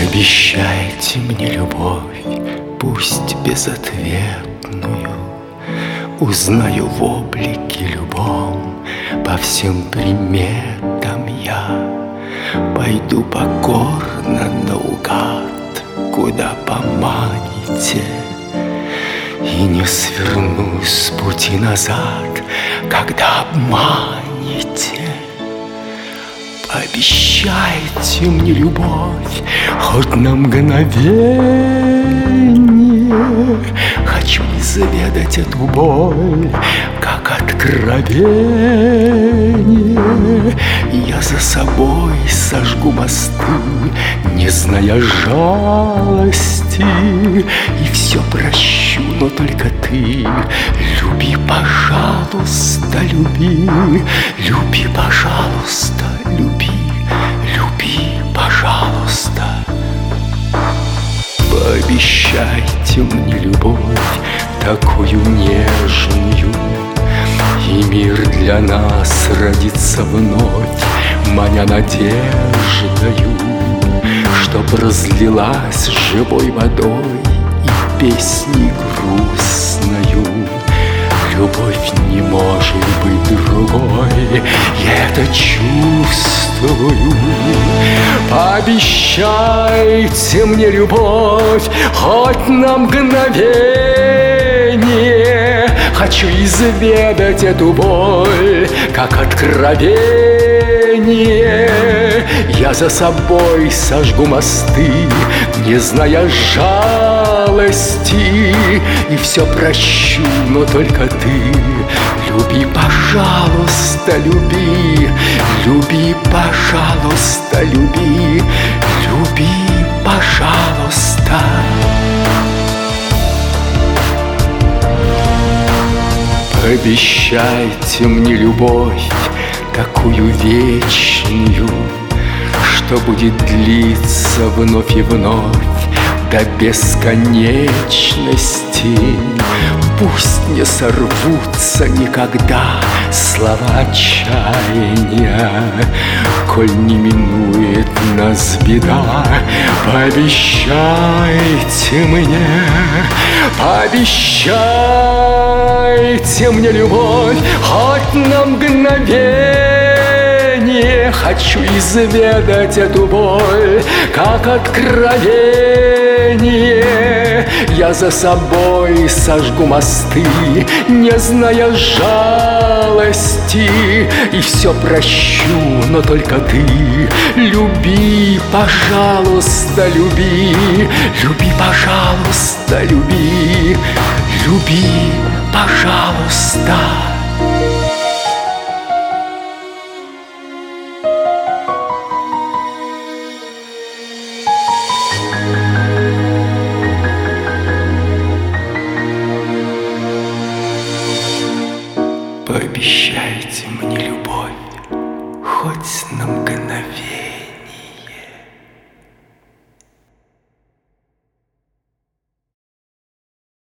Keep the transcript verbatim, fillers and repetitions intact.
Пообещайте мне любовь, пусть безответную. Узнаю в облике любом, по всем приметам я пойду покорно наугад, куда поманите, и не свернусь с пути назад, когда обманете. Пообещайте мне любовь хоть на мгновение. Хочу изведать эту боль, как откровение. Я за собой сожгу мосты, не зная жалости, и все прощу, но только ты люби, пожалуйста, люби, люби, пожалуйста, люби, люби, пожалуйста. Пообещайте мне любовь такую нежную, и мир для нас родится вновь, маня надеждою, чтоб разлилась живой водой и песней грустною. Любовь не может быть другой, я это чувствую. Пообещайте мне любовь хоть на мгновение. Хочу изведать эту боль, как откровение. Я за собой сожгу мосты, не зная жалости, и все прощу, но только ты люби, пожалуйста, люби, люби, пожалуйста, люби, люби, пожалуйста. Обещайте мне любовь такую вечную, что будет длиться вновь и вновь до бесконечности. Пусть не сорвутся никогда слова отчаяния, коль не минует нас беда. Пообещайте мне, пообещайте мне любовь хоть на мгновение. Хочу изведать эту боль, как откровение. Я за собой сожгу мосты, не зная жалости, и все прощу, но только ты люби, пожалуйста, люби, люби, пожалуйста, люби, люби, пожалуйста.